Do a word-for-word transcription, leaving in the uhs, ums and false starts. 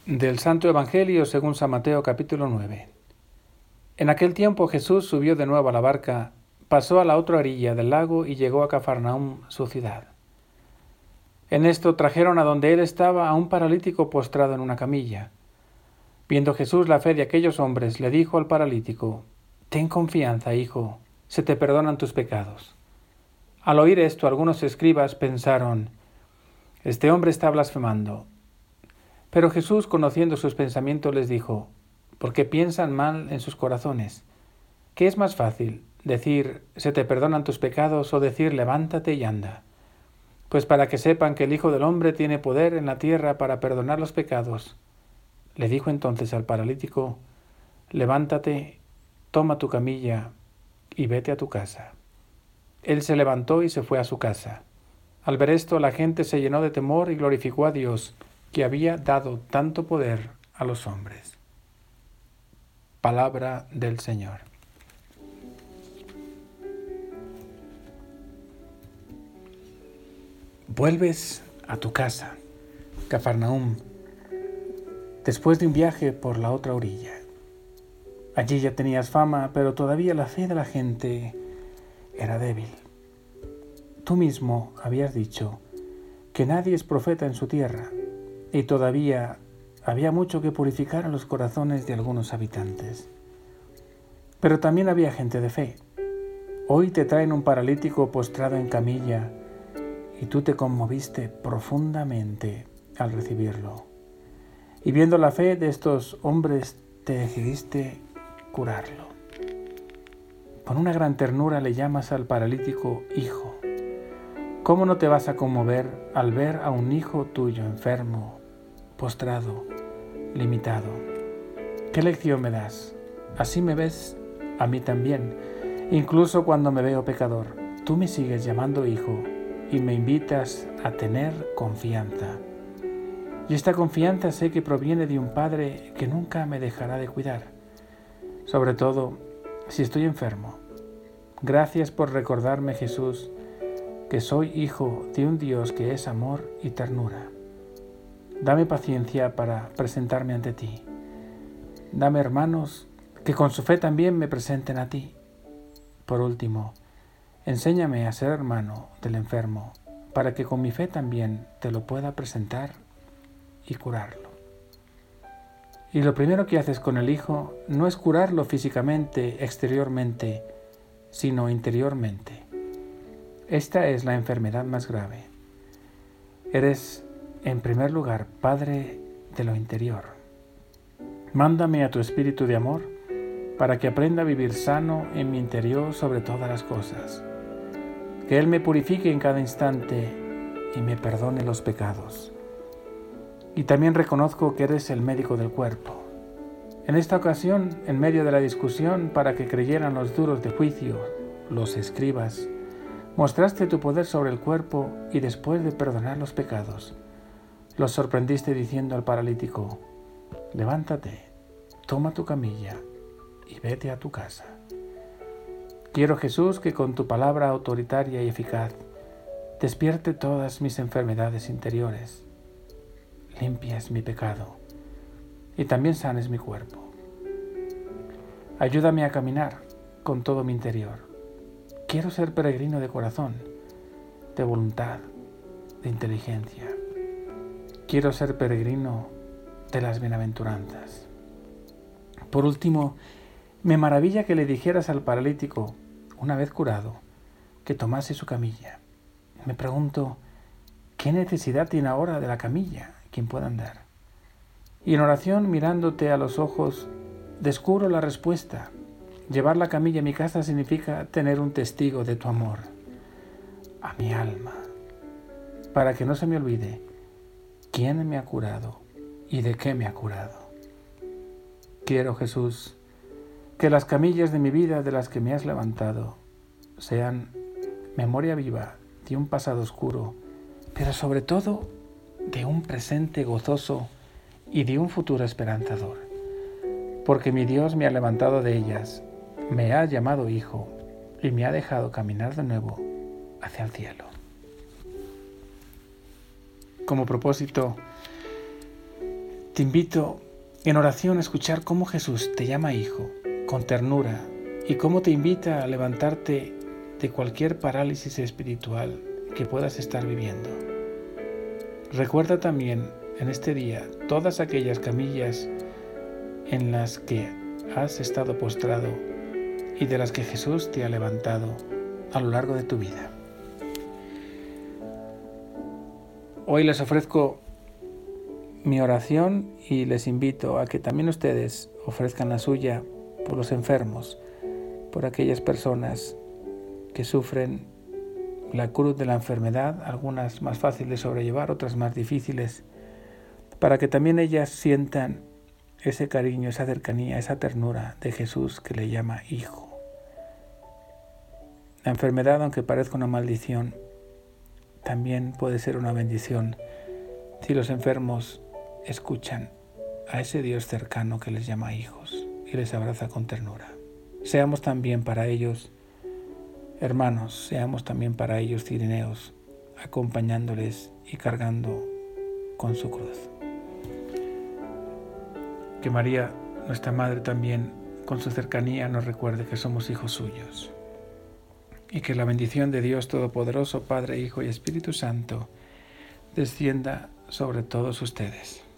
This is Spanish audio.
Del Santo Evangelio según San Mateo capítulo nueve. En aquel tiempo Jesús subió de nuevo a la barca, pasó a la otra orilla del lago y llegó a Cafarnaúm, su ciudad. En esto trajeron a donde él estaba a un paralítico postrado en una camilla. Viendo Jesús la fe de aquellos hombres, le dijo al paralítico: «Ten confianza, hijo, se te perdonan tus pecados». Al oír esto, algunos escribas pensaron: «Este hombre está blasfemando». Pero Jesús, conociendo sus pensamientos, les dijo: ¿por qué piensan mal en sus corazones? ¿Qué es más fácil, decir se te perdonan tus pecados o decir levántate y anda? Pues para que sepan que el Hijo del Hombre tiene poder en la tierra para perdonar los pecados. Le dijo entonces al paralítico: levántate, toma tu camilla y vete a tu casa. Él se levantó y se fue a su casa. Al ver esto, la gente se llenó de temor y glorificó a Dios, que había dado tanto poder a los hombres. Palabra del Señor. Vuelves a tu casa, Cafarnaúm, después de un viaje por la otra orilla. Allí ya tenías fama, pero todavía la fe de la gente era débil. Tú mismo habías dicho que nadie es profeta en su tierra, y todavía había mucho que purificar en los corazones de algunos habitantes. Pero también había gente de fe. Hoy te traen un paralítico postrado en camilla y tú te conmoviste profundamente al recibirlo. Y viendo la fe de estos hombres te decidiste curarlo. Con una gran ternura le llamas al paralítico hijo. ¿Cómo no te vas a conmover al ver a un hijo tuyo enfermo, postrado, limitado? ¿Qué lección me das? Así me ves a mí también, incluso cuando me veo pecador. Tú me sigues llamando hijo y me invitas a tener confianza. Y esta confianza sé que proviene de un Padre que nunca me dejará de cuidar, sobre todo si estoy enfermo. Gracias por recordarme, Jesús, que soy hijo de un Dios que es amor y ternura. Dame paciencia para presentarme ante ti. Dame hermanos que con su fe también me presenten a ti. Por último, enséñame a ser hermano del enfermo, para que con mi fe también te lo pueda presentar y curarlo. Y lo primero que haces con el Hijo no es curarlo físicamente, exteriormente, sino interiormente. Esta es la enfermedad más grave. Eres, en primer lugar, Padre de lo interior. Mándame a tu espíritu de amor para que aprenda a vivir sano en mi interior sobre todas las cosas. Que Él me purifique en cada instante y me perdone los pecados. Y también reconozco que eres el médico del cuerpo. En esta ocasión, en medio de la discusión para que creyeran los duros de juicio, los escribas, mostraste tu poder sobre el cuerpo y después de perdonar los pecados, los sorprendiste diciendo al paralítico: levántate, toma tu camilla y vete a tu casa. Quiero, Jesús, que con tu palabra autoritaria y eficaz despierte todas mis enfermedades interiores, limpies mi pecado y también sanes mi cuerpo. Ayúdame a caminar con todo mi interior. Quiero ser peregrino de corazón, de voluntad, de inteligencia. Quiero ser peregrino de las bienaventuranzas. Por último, me maravilla que le dijeras al paralítico, una vez curado, que tomase su camilla. Me pregunto, ¿qué necesidad tiene ahora de la camilla quien pueda andar? Y en oración, mirándote a los ojos, descubro la respuesta. Llevar la camilla a mi casa significa tener un testigo de tu amor a mi alma, para que no se me olvide quién me ha curado y de qué me ha curado. Quiero, Jesús, que las camillas de mi vida de las que me has levantado sean memoria viva de un pasado oscuro, pero sobre todo de un presente gozoso y de un futuro esperanzador, porque mi Dios me ha levantado de ellas, me ha llamado hijo y me ha dejado caminar de nuevo hacia el cielo. Como propósito, te invito en oración a escuchar cómo Jesús te llama hijo, con ternura, y cómo te invita a levantarte de cualquier parálisis espiritual que puedas estar viviendo. Recuerda también en este día todas aquellas camillas en las que has estado postrado y de las que Jesús te ha levantado a lo largo de tu vida. Hoy les ofrezco mi oración y les invito a que también ustedes ofrezcan la suya por los enfermos, por aquellas personas que sufren la cruz de la enfermedad, algunas más fáciles de sobrellevar, otras más difíciles, para que también ellas sientan ese cariño, esa cercanía, esa ternura de Jesús que le llama hijo. La enfermedad, aunque parezca una maldición, también puede ser una bendición si los enfermos escuchan a ese Dios cercano que les llama hijos y les abraza con ternura. Seamos también para ellos hermanos, seamos también para ellos cirineos, acompañándoles y cargando con su cruz. Que María, nuestra Madre, también con su cercanía nos recuerde que somos hijos suyos. Y que la bendición de Dios Todopoderoso, Padre, Hijo y Espíritu Santo, descienda sobre todos ustedes.